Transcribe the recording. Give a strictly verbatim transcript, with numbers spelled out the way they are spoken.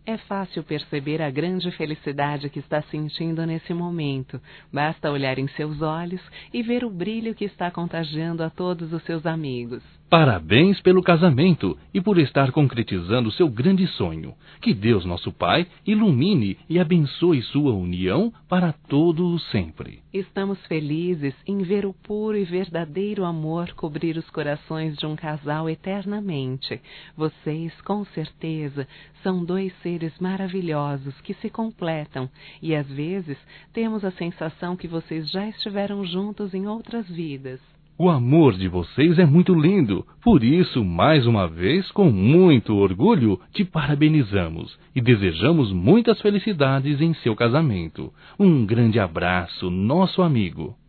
É fácil perceber a grande felicidade que está sentindo nesse momento. Basta olhar em seus olhos e ver o brilho que está contagiando a todos os seus amigos. Parabéns pelo casamento e por estar concretizando seu grande sonho. Que Deus, nosso Pai, ilumine e abençoe sua união para todo o sempre. Estamos felizes em ver o puro e verdadeiro amor cobrir os corações de um casal eternamente. Vocês, com certeza, são dois seres maravilhosos que se completam e, às vezes, temos a sensação que vocês já estiveram juntos em outras vidas. O amor de vocês é muito lindo, por isso, mais uma vez, com muito orgulho, te parabenizamos e desejamos muitas felicidades em seu casamento. Um grande abraço, nosso amigo.